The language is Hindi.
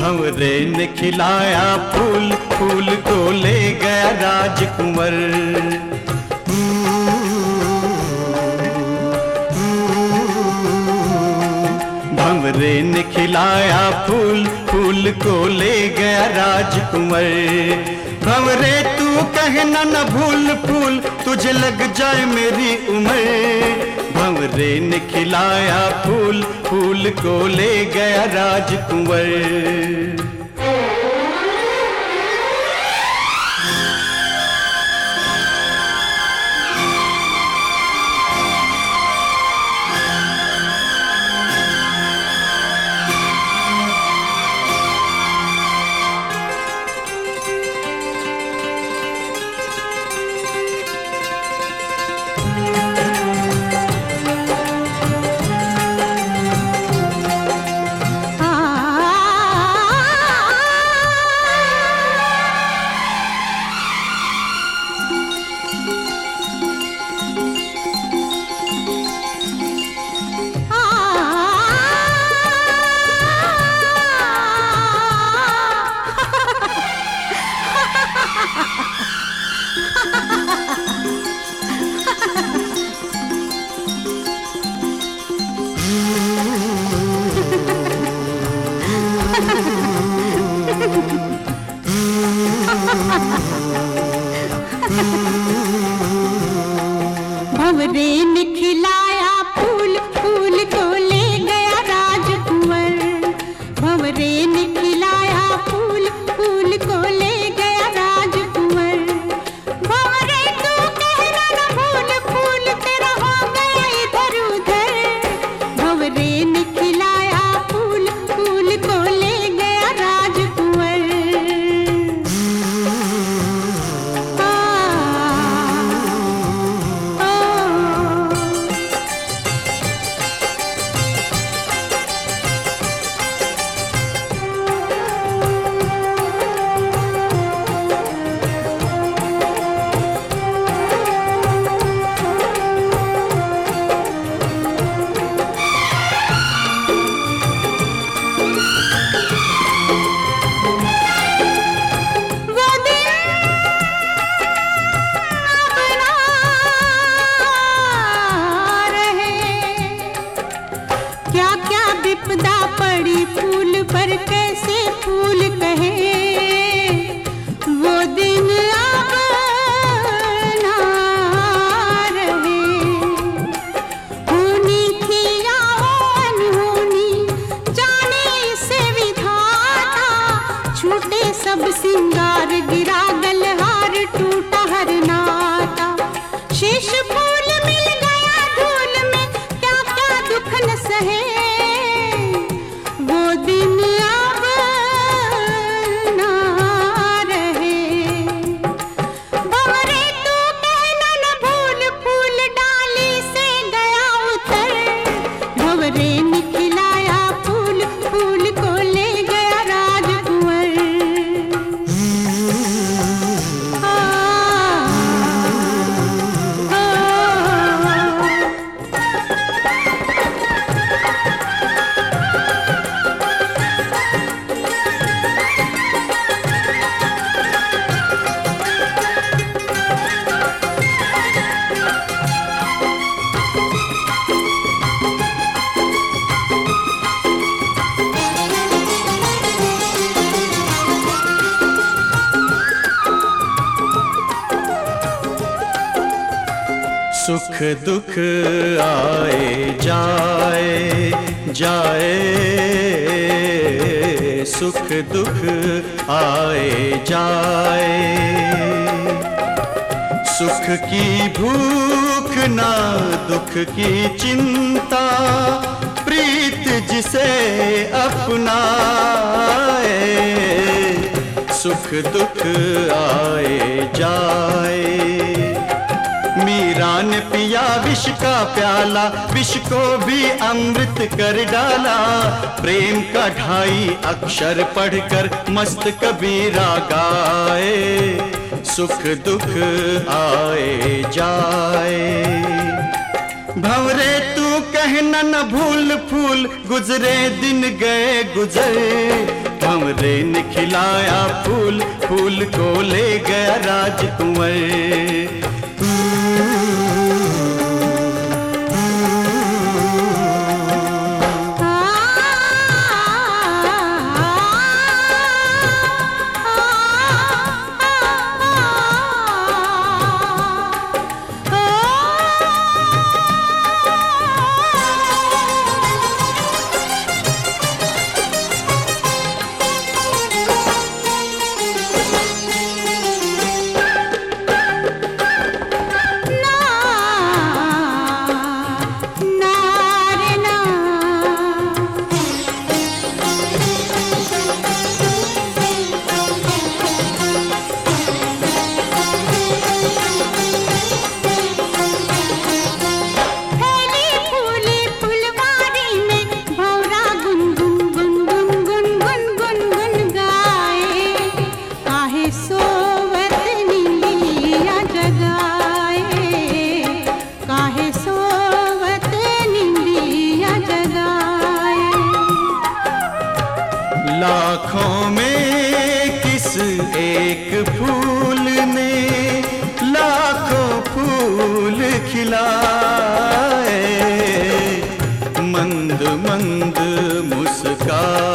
भंवरे ने खिलाया फूल, फूल को ले गया राजकुंवर। भंवरे ने खिलाया फूल, फूल को ले गया राजकुंवर। भंवरे तू कहना न भूल फूल, तुझे लग जाए मेरी उम्र। भंवरे ने खिलाया फूल, फूल को ले गया राजकुंवर। भंवरे ने खिलाया फूल, फूल को ले गया राजकुंवर। भंवरे ने खिलाया फूल, फूल को ले गया राजकुंवर। भंवरे तू कहना न भूल फूल, तेरा हो गया इधर उधर। भंवरे ने खिलाया फूल, फूल को ले गया राजकुंवर। विपदा पड़ी फूल पर कैसे फूल कहे, वो दिन अब ना रहे। होनी थी या अनहोनी जाने से विधाता, छूटे सब सिंगार गिरा गलहार टूटा हर नाता। शेष फूल मिल गया धूल में, क्या क्या दुख न सहे। वो दिन अब ना रहे। भंवरे तू कहना न भूल फूल डाली से गया उतर। भंवरे ने खिलाया फूल, फूल को ले गया राजकुंवर। सुख दुख आए जाए जाए, सुख दुख आए जाए। सुख की भूख ना दुख की चिंता, प्रीत जिसे अपनाए। सुख दुख आए जाए। मीरा ने पिया विष का प्याला, विष को भी अमृत कर डाला। प्रेम का 2.5 अक्षर पढ़कर मस्त कबीरा गाए। सुख दुख आए जाए। भंवरे तू कहना न भूल फूल, गुजरे दिन गए गुजर। भंवरे ने खिलाया फूल, फूल को ले गया राजकुंवर। लाखों में किस एक फूल ने लाखों फूल खिलाए, मंद मंद मुस्कान